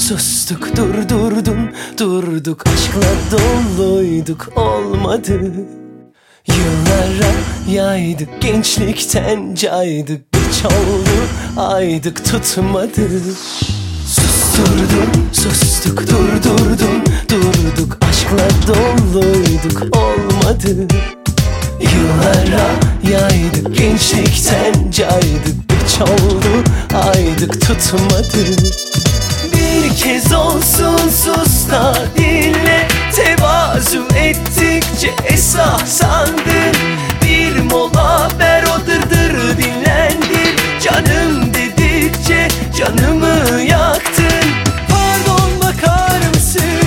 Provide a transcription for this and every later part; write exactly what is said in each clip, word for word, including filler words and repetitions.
sustuk, durdurdun, durduk, aşkla doluyduk, olmadı. Yıllara yaydık, gençlikten caydık, güç oldu, aydık, tutmadı. Susturdun, sustuk, durdurdun, durduk, aşkla doluyduk, olmadı. Yıllara yaydık, gençlikten caydık, güç oldu, aydık, tutmadı. Bir kez olsun sus da dinle, tevazu ettikçe esah sandın. Bir mola ver, o dırdır dinlendir, canım dedikçe canımı yaktın. Pardon, bakar mısın?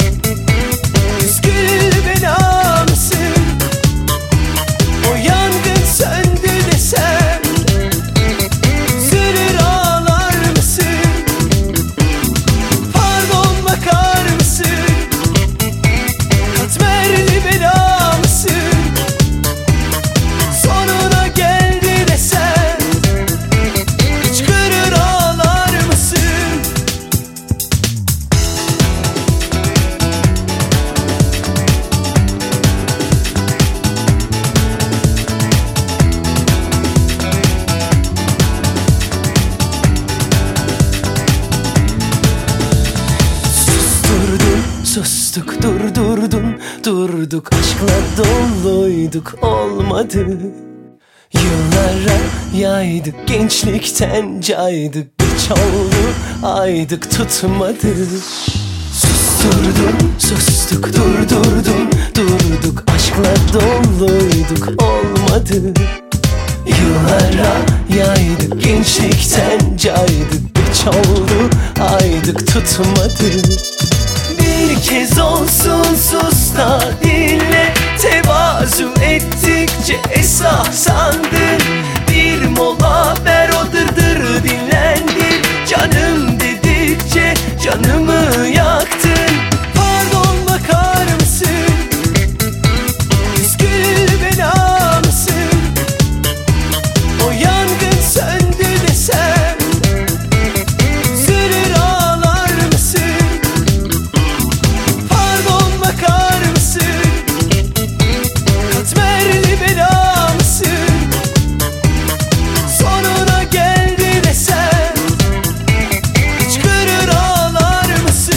Püskül bela mısın? O yangın söndü desem üzülür ağlar mısın? Pardon, bakar mısın? Katmerli bela mısın? Sonuna geldi desem hıçkırır ağlar mısın? Susturdun, sustuk, durdurdun, durduk, aşkla doluyduk, olmadı. Yıllara yaydık, gençlikten caydık, güç oldu, aydık, tutmadı. Susturdun, sustuk, durdurdun, durduk, aşkla doluyduk, olmadı. Yıllara yaydık, gençlikten caydık, güç oldu, aydık, tutmadı. Bir kez olsun sus da dinle, tevazu ettikçe esah sandın. Bir mola ver, o dırdır dinlendir, canım dedikçe canımı yaktın. Pardon, bakar mısın? Püskül bela mısın? O yangın söndü desem üzülür ağlar mısın? Pardon, bakar mısın? Katmerli bela mısın? Sonuna geldi desem hıçkırır ağlar mısın?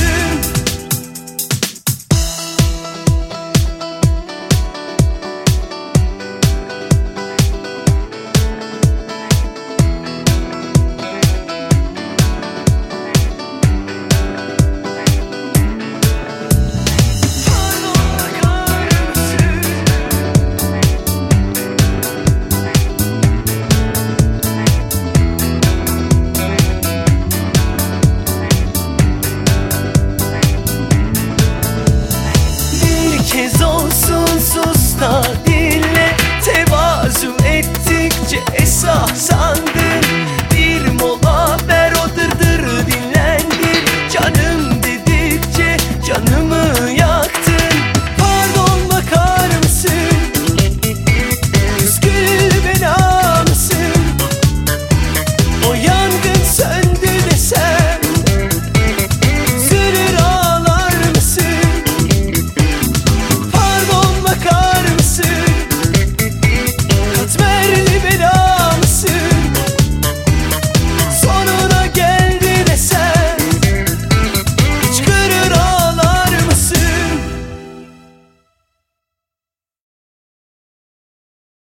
Pardon, bakar mısın? Bir kez olsun